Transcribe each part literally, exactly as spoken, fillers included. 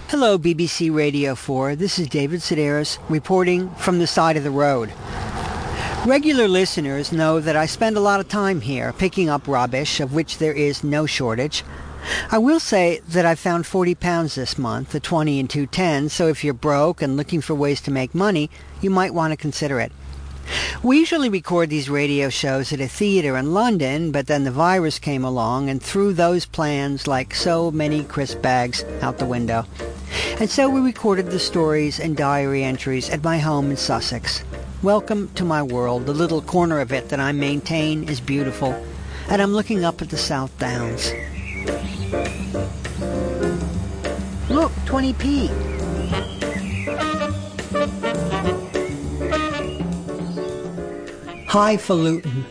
Hello, B B C Radio four. This is David Sedaris reporting from the side of the road. Regular listeners know that I spend a lot of time here picking up rubbish, of which there is no shortage. I will say that I found forty pounds this month, a twenty and two tens, so if you're broke and looking for ways to make money, you might want to consider it. We usually record these radio shows at a theater in London, but then the virus came along and threw those plans like so many crisp bags out the window. And so we recorded the stories and diary entries at my home in Sussex. Welcome to my world. The little corner of it that I maintain is beautiful, and I'm looking up at the South Downs. Look, twenty p. Highfalutin.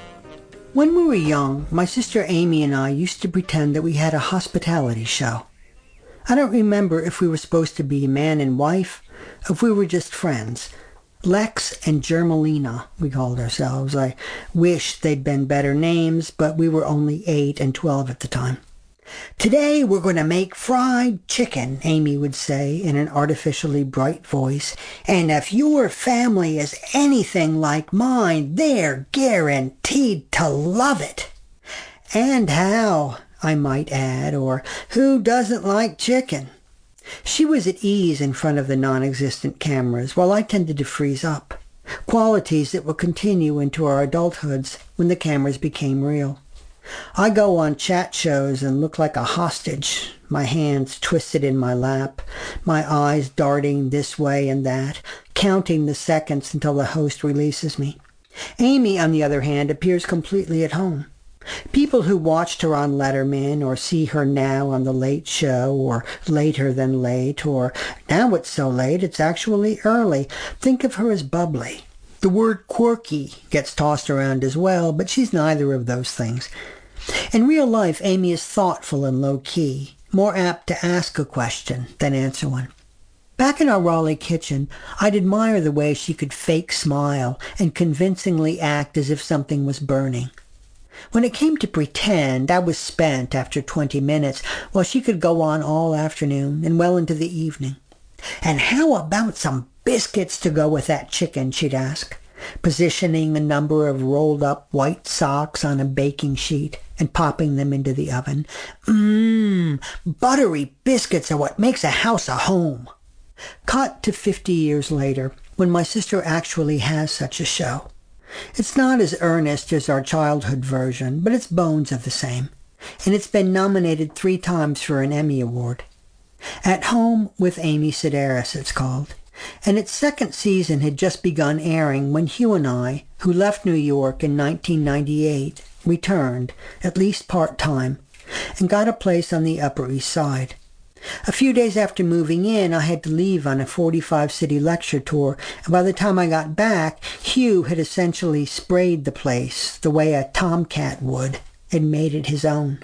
When we were young, my sister Amy and I used to pretend that we had a hospitality show. I don't remember if we were supposed to be man and wife, or if we were just friends. Lex and Germalina, we called ourselves. I wish they'd been better names, but we were only eight and twelve at the time. Today we're going to make fried chicken, Amy would say in an artificially bright voice. And if your family is anything like mine, they're guaranteed to love it. And how, I might add, or who doesn't like chicken? She was at ease in front of the non-existent cameras, while I tended to freeze up, qualities that will continue into our adulthoods when the cameras became real. I go on chat shows and look like a hostage, my hands twisted in my lap, my eyes darting this way and that, counting the seconds until the host releases me. Amy, on the other hand, appears completely at home. People who watched her on Letterman or see her now on The Late Show or Later Than Late or now it's so late it's actually early think of her as bubbly. The word quirky gets tossed around as well, but she's neither of those things. In real life, Amy is thoughtful and low-key, more apt to ask a question than answer one. Back in our Raleigh kitchen, I'd admire the way she could fake smile and convincingly act as if something was burning. When it came to pretend, I was spent after twenty minutes, while she could go on all afternoon and well into the evening. And how about some biscuits to go with that chicken, she'd ask, positioning a number of rolled-up white socks on a baking sheet and popping them into the oven. Mmm, buttery biscuits are what makes a house a home. Cut to fifty years later, when my sister actually has such a show. It's not as earnest as our childhood version, but its bones are the same, and it's been nominated three times for an Emmy Award. At Home with Amy Sedaris, it's called, and its second season had just begun airing when Hugh and I, who left New York in nineteen ninety-eight, returned, at least part-time, and got a place on the Upper East Side. A few days after moving in, I had to leave on a forty-five city lecture tour, and by the time I got back, Hugh had essentially sprayed the place the way a tomcat would and made it his own.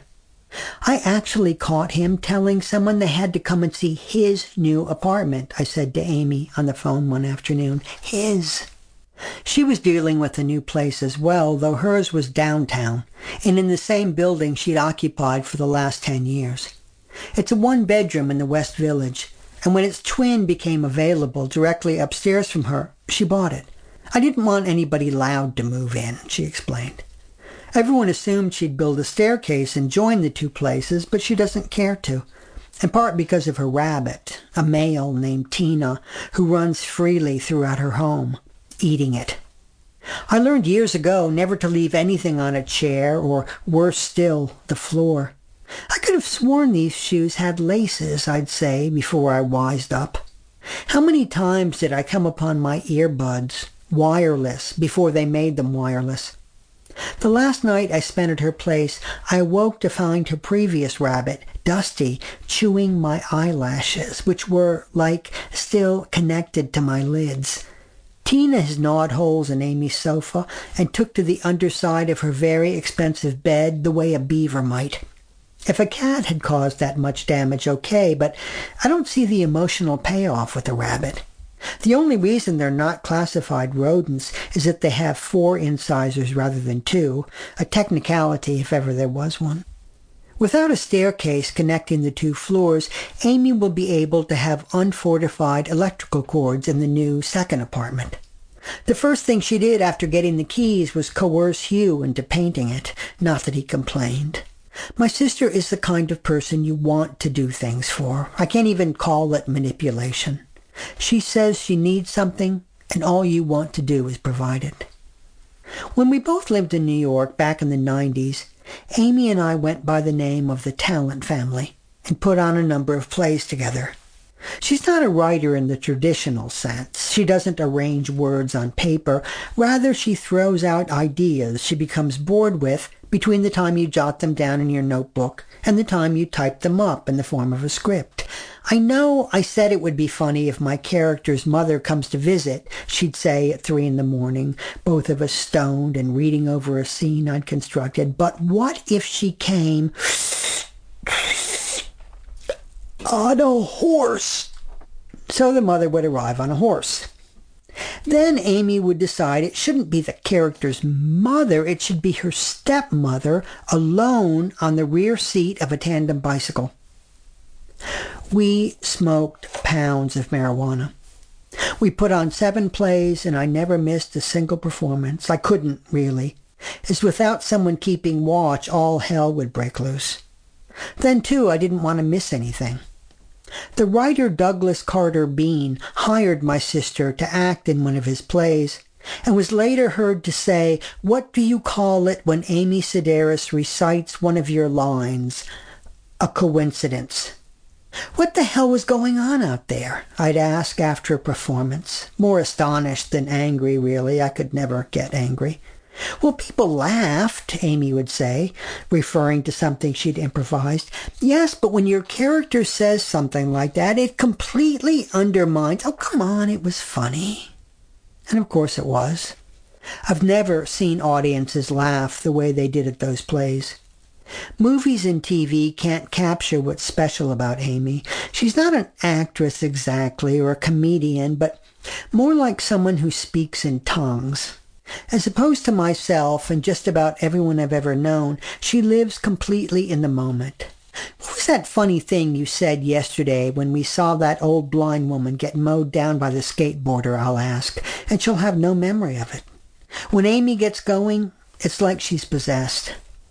I actually caught him telling someone they had to come and see his new apartment, I said to Amy on the phone one afternoon. His. She was dealing with a new place as well, though hers was downtown, and in the same building she'd occupied for the last ten years. It's a one-bedroom in the West Village, and when its twin became available directly upstairs from her, she bought it. I didn't want anybody loud to move in, she explained. Everyone assumed she'd build a staircase and join the two places, but she doesn't care to, in part because of her rabbit, a male named Tina, who runs freely throughout her home, eating it. I learned years ago never to leave anything on a chair, or worse still, the floor. I could have sworn these shoes had laces, I'd say, before I wised up. How many times did I come upon my earbuds, wireless, before they made them wireless? The last night I spent at her place, I awoke to find her previous rabbit, Dusty, chewing my eyelashes, which were, like, still connected to my lids. Tina has gnawed holes in Amy's sofa and took to the underside of her very expensive bed the way a beaver might. If a cat had caused that much damage, okay, but I don't see the emotional payoff with a rabbit. The only reason they're not classified rodents is that they have four incisors rather than two, a technicality if ever there was one. Without a staircase connecting the two floors, Amy will be able to have unfortified electrical cords in the new second apartment. The first thing she did after getting the keys was coerce Hugh into painting it, not that he complained. My sister is the kind of person you want to do things for. I can't even call it manipulation. She says she needs something, and all you want to do is provide it. When we both lived in New York back in the nineties, Amy and I went by the name of the Talent Family and put on a number of plays together. She's not a writer in the traditional sense. She doesn't arrange words on paper. Rather, she throws out ideas she becomes bored with between the time you jot them down in your notebook and the time you type them up in the form of a script. I know I said it would be funny if my character's mother comes to visit, she'd say at three in the morning, both of us stoned and reading over a scene I'd constructed. But what if she came on a horse? So the mother would arrive on a horse. Then Amy would decide it shouldn't be the character's mother, it should be her stepmother, alone on the rear seat of a tandem bicycle. We smoked pounds of marijuana. We put on seven plays, and I never missed a single performance. I couldn't, really, as without someone keeping watch, all hell would break loose. Then, too, I didn't want to miss anything. The writer Douglas Carter Beane hired my sister to act in one of his plays, and was later heard to say, "What do you call it when Amy Sedaris recites one of your lines? A coincidence." What the hell was going on out there? I'd ask after a performance, more astonished than angry, really. I could never get angry. "Well, people laughed," Amy would say, referring to something she'd improvised. "Yes, but when your character says something like that, it completely undermines—" "Oh, come on, it was funny." And of course it was. I've never seen audiences laugh the way they did at those plays. Movies and T V can't capture what's special about Amy. She's not an actress exactly, or a comedian, but more like someone who speaks in tongues. As opposed to myself and just about everyone I've ever known, she lives completely in the moment. What was that funny thing you said yesterday when we saw that old blind woman get mowed down by the skateboarder, I'll ask, and she'll have no memory of it. When Amy gets going, it's like she's possessed.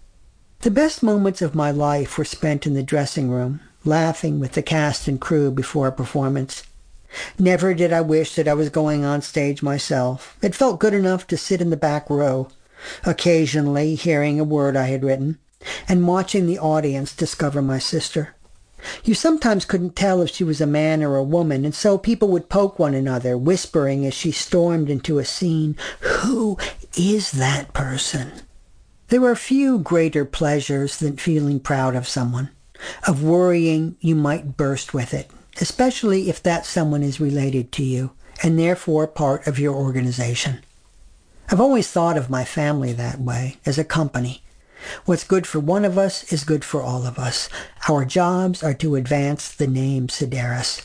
The best moments of my life were spent in the dressing room, laughing with the cast and crew before a performance. Never did I wish that I was going on stage myself. It felt good enough to sit in the back row, occasionally hearing a word I had written, and watching the audience discover my sister. You sometimes couldn't tell if she was a man or a woman, and so people would poke one another, whispering as she stormed into a scene, "Who is that person?" There are few greater pleasures than feeling proud of someone, of worrying you might burst with it, especially if that someone is related to you, and therefore part of your organization. I've always thought of my family that way, as a company. What's good for one of us is good for all of us. Our jobs are to advance the name Sedaris.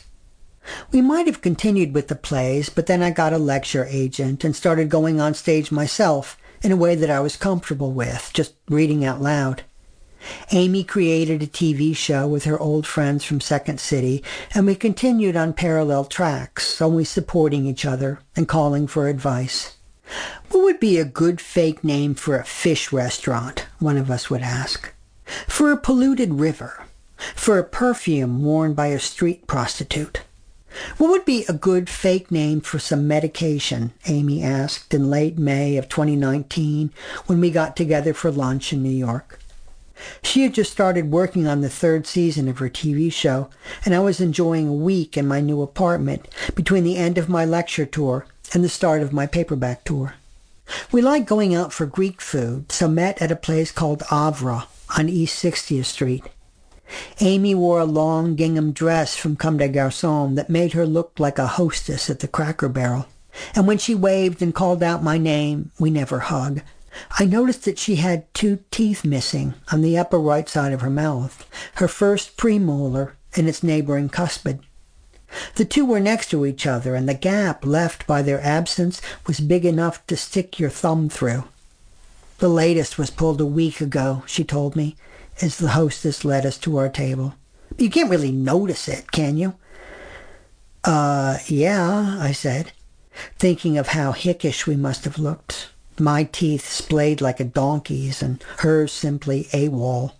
We might have continued with the plays, but then I got a lecture agent and started going on stage myself in a way that I was comfortable with, just reading out loud. Amy created a T V show with her old friends from Second City, and we continued on parallel tracks, only supporting each other and calling for advice. "What would be a good fake name for a fish restaurant?" one of us would ask. "For a polluted river? For a perfume worn by a street prostitute? What would be a good fake name for some medication?" Amy asked in late May of twenty nineteen when we got together for lunch in New York. She had just started working on the third season of her T V show, and I was enjoying a week in my new apartment between the end of my lecture tour and the start of my paperback tour. We liked going out for Greek food, so met at a place called Avra on East sixtieth Street. Amy wore a long gingham dress from Comme des Garçons that made her look like a hostess at the Cracker Barrel, and when she waved and called out my name, we never hugged, I noticed that she had two teeth missing on the upper right side of her mouth, her first premolar and its neighboring cuspid. The two were next to each other, and the gap left by their absence was big enough to stick your thumb through. "The latest was pulled a week ago," she told me, as the hostess led us to our table. You can't really notice it, can you? Uh, yeah, I said, thinking of how hickish we must have looked. My teeth splayed like a donkey's and hers simply AWOL.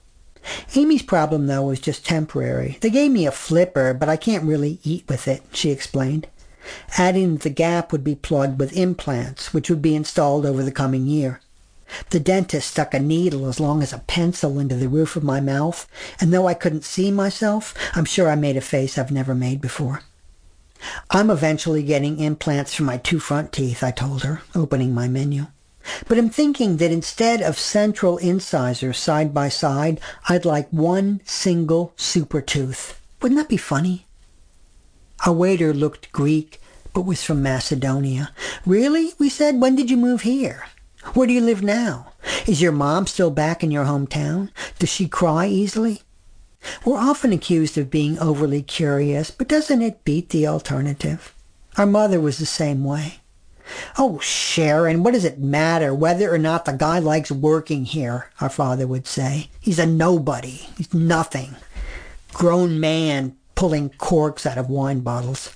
Amy's problem, though, was just temporary. They gave me a flipper, but I can't really eat with it, she explained. Adding that the gap would be plugged with implants, which would be installed over the coming year. The dentist stuck a needle as long as a pencil into the roof of my mouth, and though I couldn't see myself, I'm sure I made a face I've never made before. I'm eventually getting implants for my two front teeth, I told her, opening my menu. But I'm thinking that instead of central incisors side by side, I'd like one single super tooth. Wouldn't that be funny? Our waiter looked Greek, but was from Macedonia. Really? We said, when did you move here? Where do you live now? Is your mom still back in your hometown? Does she cry easily? We're often accused of being overly curious, but doesn't it beat the alternative? Our mother was the same way. Oh, Sharon, what does it matter whether or not the guy likes working here, our father would say. He's a nobody. He's nothing. Grown man pulling corks out of wine bottles.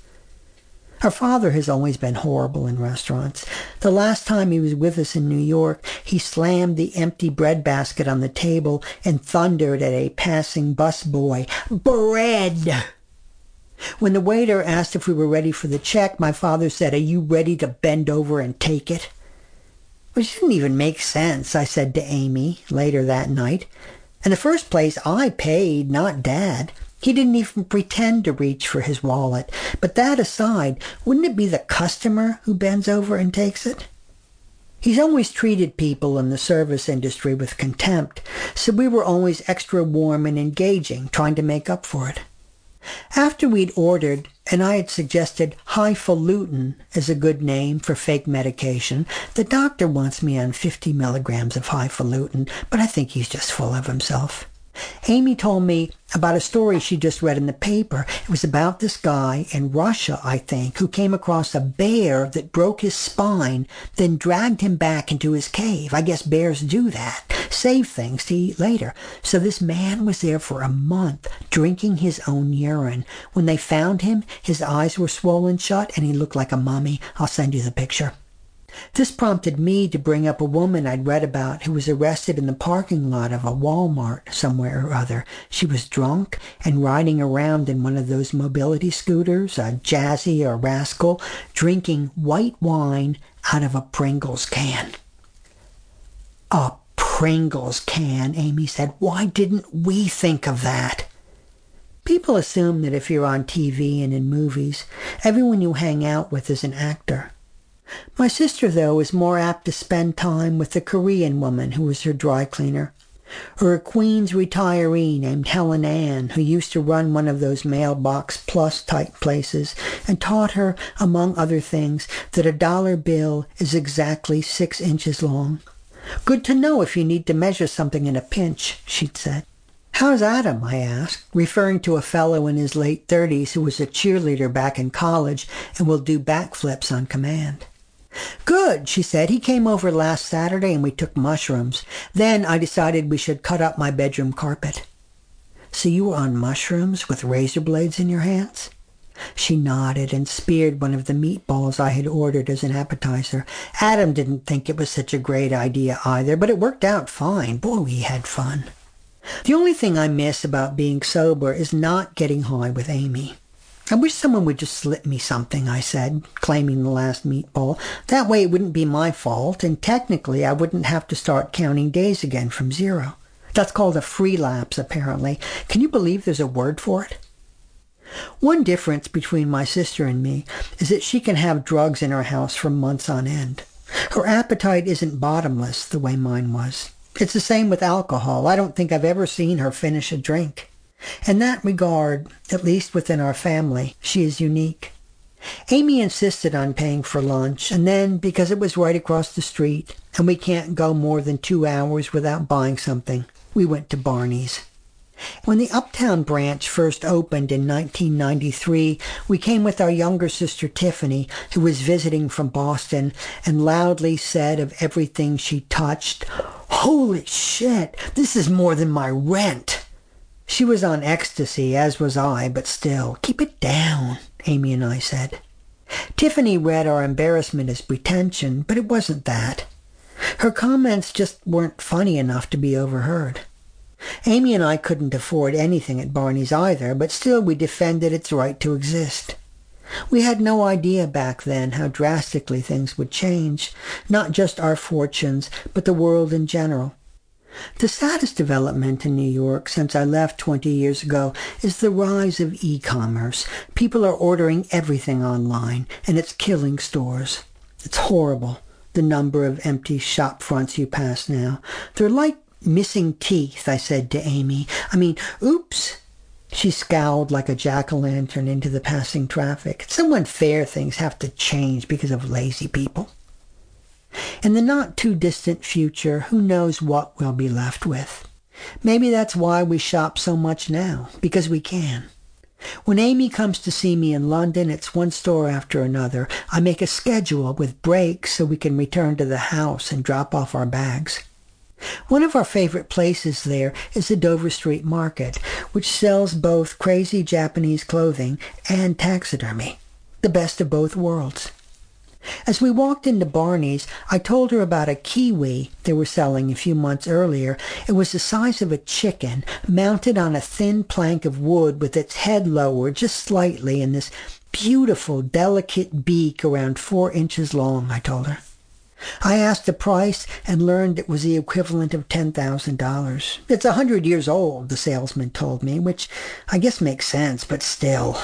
Our father has always been horrible in restaurants. The last time he was with us in New York, he slammed the empty breadbasket on the table and thundered at a passing busboy, "Bread!" When the waiter asked if we were ready for the check, my father said, "Are you ready to bend over and take it?" Which didn't even make sense, I said to Amy later that night. In the first place, I paid, not Dad. He didn't even pretend to reach for his wallet. But that aside, wouldn't it be the customer who bends over and takes it? He's always treated people in the service industry with contempt, so we were always extra warm and engaging, trying to make up for it. After we'd ordered, and I had suggested highfalutin as a good name for fake medication, the doctor wants me on fifty milligrams of highfalutin, but I think he's just full of himself. Amy told me about a story she just read in the paper. It was about this guy in Russia, I think, who came across a bear that broke his spine, then dragged him back into his cave. I guess bears do that, save things to eat later. So this man was there for a month, drinking his own urine. When they found him, his eyes were swollen shut and he looked like a mummy. I'll send you the picture. This prompted me to bring up a woman I'd read about who was arrested in the parking lot of a Walmart somewhere or other. She was drunk and riding around in one of those mobility scooters, a Jazzy or Rascal, drinking white wine out of a Pringles can. A Pringles can, Amy said. Why didn't we think of that? People assume that if you're on T V and in movies, everyone you hang out with is an actor. My sister, though, is more apt to spend time with a Korean woman who was her dry cleaner, or a Queens retiree named Helen Ann, who used to run one of those mailbox plus type places and taught her, among other things, that a dollar bill is exactly six inches long. Good to know if you need to measure something in a pinch, she'd said. How's Adam? I asked, referring to a fellow in his late thirties who was a cheerleader back in college and will do backflips on command. Good, she said. He came over last Saturday and we took mushrooms. Then I decided we should cut up my bedroom carpet. So you were on mushrooms with razor blades in your hands? She nodded and speared one of the meatballs I had ordered as an appetizer. Adam didn't think it was such a great idea either, but it worked out fine. Boy, we had fun. The only thing I miss about being sober is not getting high with Amy. I wish someone would just slip me something, I said, claiming the last meatball. That way it wouldn't be my fault, and technically I wouldn't have to start counting days again from zero. That's called a free lapse, apparently. Can you believe there's a word for it? One difference between my sister and me is that she can have drugs in her house for months on end. Her appetite isn't bottomless the way mine was. It's the same with alcohol. I don't think I've ever seen her finish a drink. In that regard, at least within our family, she is unique. Amy insisted on paying for lunch, and then, because it was right across the street, and we can't go more than two hours without buying something, we went to Barney's. When the Uptown branch first opened in nineteen ninety-three, we came with our younger sister Tiffany, who was visiting from Boston, and loudly said of everything she touched, Holy shit, this is more than my rent. She was on ecstasy, as was I, but still, keep it down, Amy and I said. Tiffany read our embarrassment as pretension, but it wasn't that. Her comments just weren't funny enough to be overheard. Amy and I couldn't afford anything at Barney's either, but still we defended its right to exist. We had no idea back then how drastically things would change, not just our fortunes, but the world in general. The saddest development in New York since I left twenty years ago is the rise of e-commerce. People are ordering everything online, and it's killing stores. It's horrible, the number of empty shop fronts you pass now. They're like missing teeth, I said to Amy. I mean, oops. She scowled like a jack-o'-lantern into the passing traffic. It's so unfair things have to change because of lazy people. In the not-too-distant future, who knows what we'll be left with. Maybe that's why we shop so much now, because we can. When Amy comes to see me in London, it's one store after another. I make a schedule with breaks so we can return to the house and drop off our bags. One of our favorite places there is the Dover Street Market, which sells both crazy Japanese clothing and taxidermy, the best of both worlds. As we walked into Barney's, I told her about a kiwi they were selling a few months earlier. It was the size of a chicken, mounted on a thin plank of wood with its head lowered just slightly and this beautiful, delicate beak around four inches long, I told her. I asked the price and learned it was the equivalent of ten thousand dollars. It's a hundred years old, the salesman told me, which I guess makes sense, but still.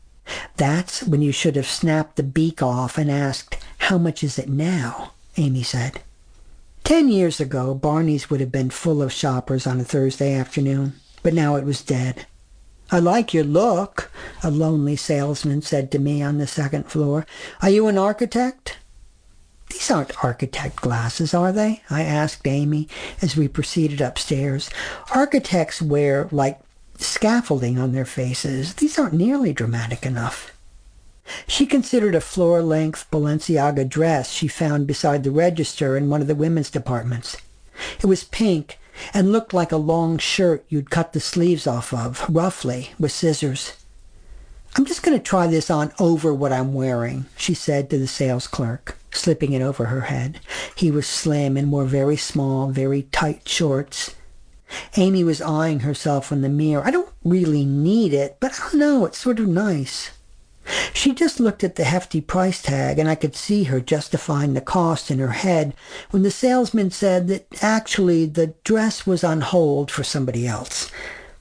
That's when you should have snapped the beak off and asked, how much is it now? Amy said. Ten years ago, Barney's would have been full of shoppers on a Thursday afternoon, but now it was dead. I like your look, a lonely salesman said to me on the second floor. Are you an architect? These aren't architect glasses, are they? I asked Amy as we proceeded upstairs. Architects wear, like, scaffolding on their faces. These aren't nearly dramatic enough. She considered a floor-length Balenciaga dress she found beside the register in one of the women's departments. It was pink and looked like a long shirt you'd cut the sleeves off of, roughly, with scissors. I'm just going to try this on over what I'm wearing, she said to the sales clerk, slipping it over her head. He was slim and wore very small, very tight shorts. Amy was eyeing herself in the mirror. I don't really need it, but I don't know, it's sort of nice. She just looked at the hefty price tag, and I could see her justifying the cost in her head when the salesman said that actually the dress was on hold for somebody else.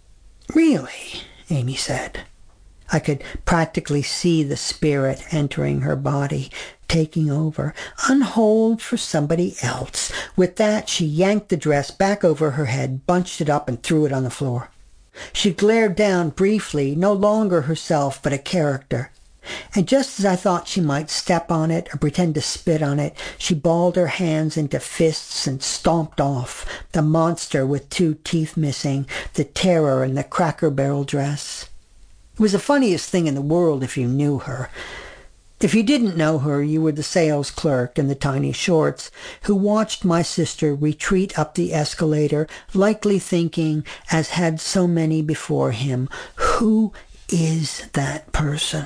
Really? Amy said. I could practically see the spirit entering her body, taking over, on hold for somebody else. With that, she yanked the dress back over her head, bunched it up, and threw it on the floor. She glared down briefly, no longer herself, but a character. And just as I thought she might step on it or pretend to spit on it, she balled her hands into fists and stomped off, the monster with two teeth missing, the terror in the Cracker Barrel dress. It was the funniest thing in the world if you knew her. If you didn't know her, you were the sales clerk in the tiny shorts who watched my sister retreat up the escalator, likely thinking, as had so many before him, who is that person?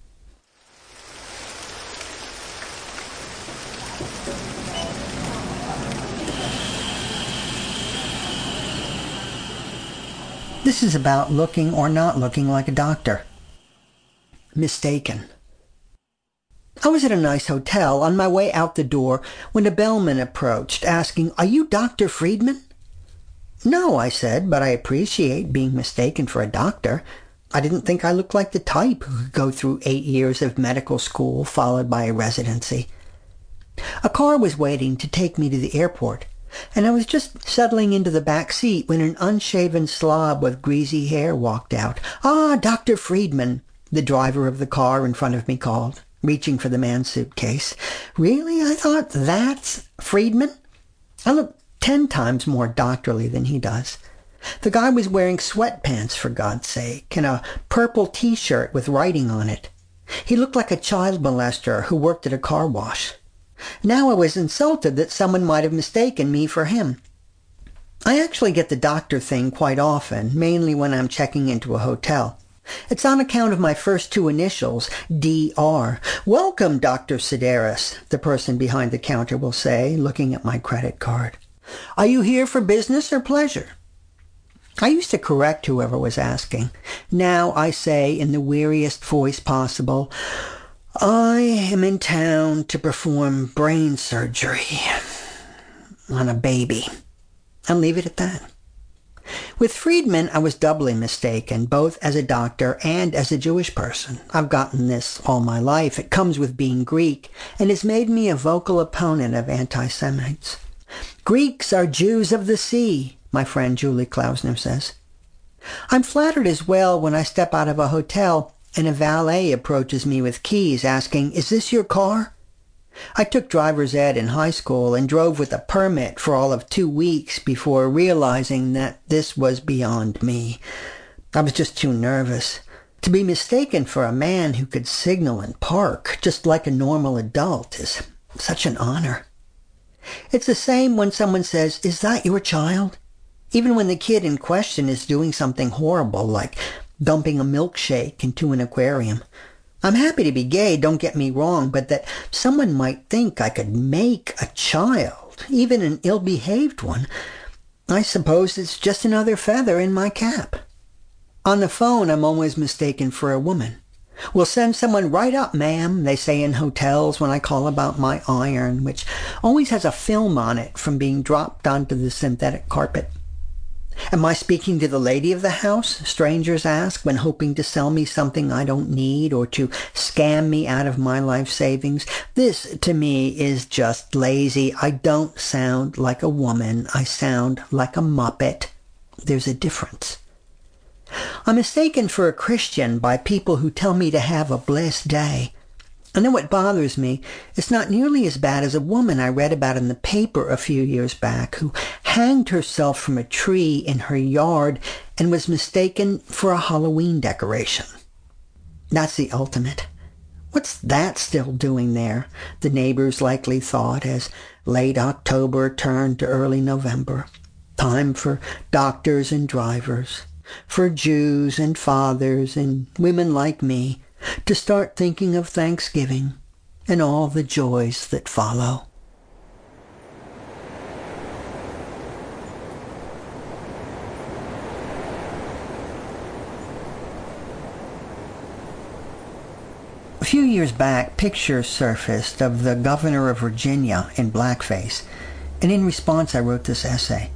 This is about looking or not looking like a doctor. Mistaken. I was at a nice hotel on my way out the door when a bellman approached, asking, "Are you Doctor Friedman?" "No," I said, "but I appreciate being mistaken for a doctor. I didn't think I looked like the type who could go through eight years of medical school followed by a residency." A car was waiting to take me to the airport, and I was just settling into the back seat when an unshaven slob with greasy hair walked out. "Ah, Doctor Friedman," the driver of the car in front of me called, reaching for the man's suitcase. "Really?" I thought. "That's Friedman?" I look ten times more doctorly than he does. The guy was wearing sweatpants, for God's sake, and a purple T-shirt with writing on it. He looked like a child molester who worked at a car wash. Now I was insulted that someone might have mistaken me for him. I actually get the doctor thing quite often, mainly when I'm checking into a hotel. It's on account of my first two initials, D R. Welcome, Doctor Sedaris, the person behind the counter will say, looking at my credit card. Are you here for business or pleasure? I used to correct whoever was asking. Now I say in the weariest voice possible, I am in town to perform brain surgery on a baby. And leave it at that. With Friedman, I was doubly mistaken, both as a doctor and as a Jewish person. I've gotten this all my life. It comes with being Greek, and has made me a vocal opponent of anti-Semites. Greeks are Jews of the sea, my friend Julie Klausner says. I'm flattered as well when I step out of a hotel and a valet approaches me with keys asking, is this your car? I took driver's ed in high school and drove with a permit for all of two weeks before realizing that this was beyond me. I was just too nervous. To be mistaken for a man who could signal and park just like a normal adult is such an honor. It's the same when someone says, is that your child? Even when the kid in question is doing something horrible like dumping a milkshake into an aquarium. I'm happy to be gay, don't get me wrong, but that someone might think I could make a child, even an ill-behaved one, I suppose it's just another feather in my cap. On the phone, I'm always mistaken for a woman. We'll send someone right up, ma'am, they say in hotels when I call about my iron, which always has a film on it from being dropped onto the synthetic carpet. Am I speaking to the lady of the house? Strangers ask when hoping to sell me something I don't need or to scam me out of my life savings. This, to me, is just lazy. I don't sound like a woman. I sound like a muppet. There's a difference. I'm mistaken for a Christian by people who tell me to have a blessed day. And then what bothers me, it's not nearly as bad as a woman I read about in the paper a few years back who hanged herself from a tree in her yard and was mistaken for a Halloween decoration. That's the ultimate. What's that still doing there? The neighbors likely thought as late October turned to early November. Time for doctors and drivers, for Jews and fathers and women like me, to start thinking of Thanksgiving and all the joys that follow. A few years back, pictures surfaced of the governor of Virginia in blackface, and in response I wrote this essay.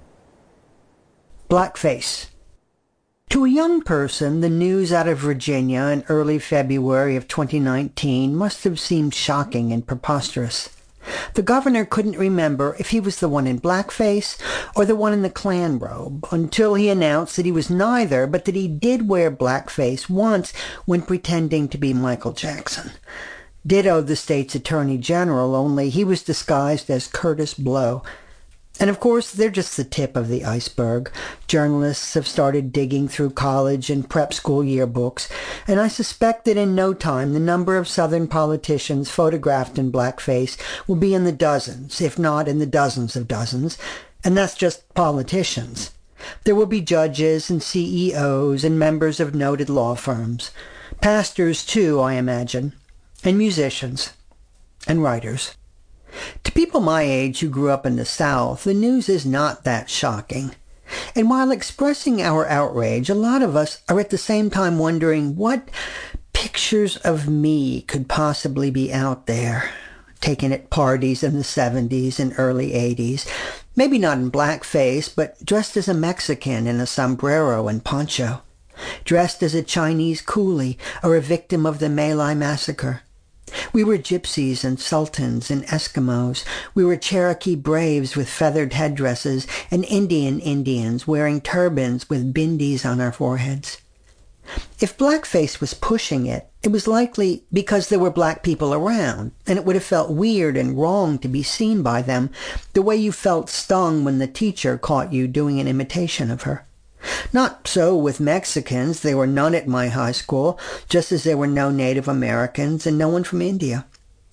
Blackface. To a young person, the news out of Virginia in early February of twenty nineteen must have seemed shocking and preposterous. The governor couldn't remember if he was the one in blackface or the one in the Klan robe until he announced that he was neither, but that he did wear blackface once when pretending to be Michael Jackson. Ditto the state's attorney general, only he was disguised as Curtis Blow. And of course, they're just the tip of the iceberg. Journalists have started digging through college and prep school yearbooks, and I suspect that in no time the number of Southern politicians photographed in blackface will be in the dozens, if not in the dozens of dozens, and that's just politicians. There will be judges and C E Os and members of noted law firms. Pastors, too, I imagine, and musicians, and writers. To people my age who grew up in the South, the news is not that shocking. And while expressing our outrage, a lot of us are at the same time wondering what pictures of me could possibly be out there, taken at parties in the seventies and early eighties. Maybe not in blackface, but dressed as a Mexican in a sombrero and poncho. Dressed as a Chinese coolie or a victim of the My Lai massacre. We were gypsies and sultans and Eskimos. We were Cherokee braves with feathered headdresses and Indian Indians wearing turbans with bindis on our foreheads. If blackface was pushing it, it was likely because there were black people around, and it would have felt weird and wrong to be seen by them, the way you felt stung when the teacher caught you doing an imitation of her. Not so with Mexicans. There were none at my high school, just as there were no Native Americans and no one from India.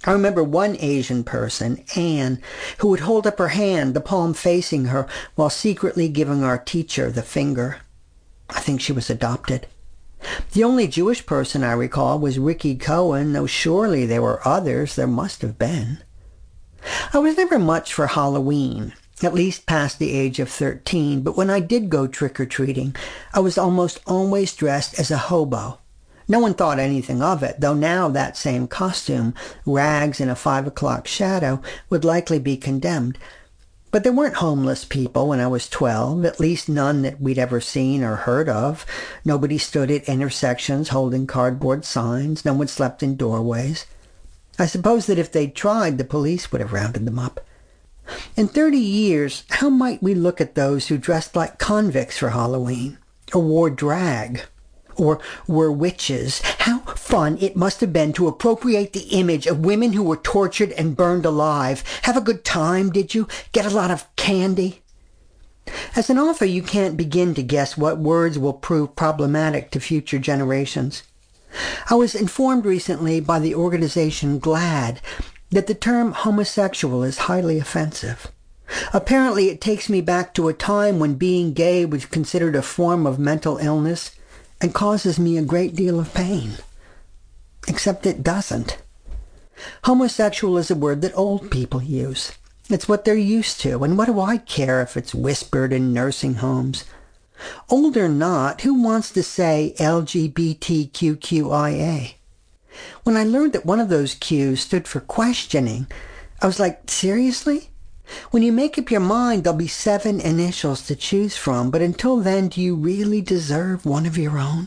I remember one Asian person, Anne, who would hold up her hand, the palm facing her, while secretly giving our teacher the finger. I think she was adopted. The only Jewish person I recall was Ricky Cohen, though surely there were others. There must have been. I was never much for Halloween, at least past the age of thirteen, but when I did go trick-or-treating, I was almost always dressed as a hobo. No one thought anything of it, though now that same costume, rags and a five o'clock shadow, would likely be condemned. But there weren't homeless people when I was twelve, at least none that we'd ever seen or heard of. Nobody stood at intersections holding cardboard signs. No one slept in doorways. I suppose that if they'd tried, the police would have rounded them up. In thirty years, how might we look at those who dressed like convicts for Halloween, or wore drag, or were witches? How fun it must have been to appropriate the image of women who were tortured and burned alive. Have a good time, did you? Get a lot of candy? As an author, you can't begin to guess what words will prove problematic to future generations. I was informed recently by the organization GLAAD that the term homosexual is highly offensive. Apparently, it takes me back to a time when being gay was considered a form of mental illness and causes me a great deal of pain. Except it doesn't. Homosexual is a word that old people use. It's what they're used to, and what do I care if it's whispered in nursing homes? Old or not, who wants to say L G B T Q Q I A? When I learned that one of those Q's stood for questioning, I was like, seriously? When you make up your mind, there'll be seven initials to choose from, but until then, do you really deserve one of your own?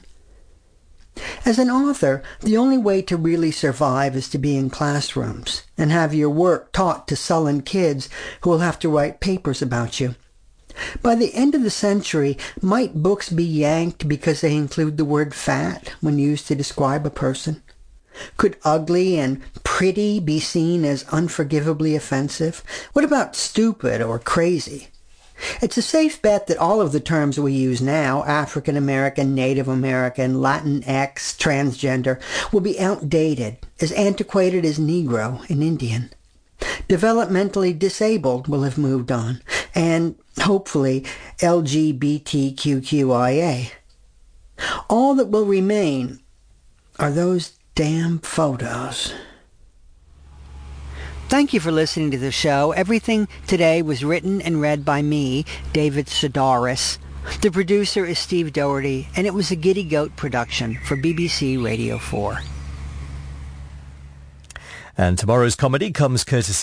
As an author, the only way to really survive is to be in classrooms and have your work taught to sullen kids who will have to write papers about you. By the end of the century, might books be yanked because they include the word fat when used to describe a person? Could ugly and pretty be seen as unforgivably offensive? What about stupid or crazy? It's a safe bet that all of the terms we use now, African American, Native American, Latinx, transgender, will be outdated, as antiquated as Negro and Indian. Developmentally disabled will have moved on, and hopefully L G B T Q Q I A. All that will remain are those damn photos. Thank you for listening to the show. Everything today was written and read by me, David Sedaris. The producer is Steve Doherty, and it was a Giddy Goat production for B B C Radio four. And tomorrow's comedy comes courtesy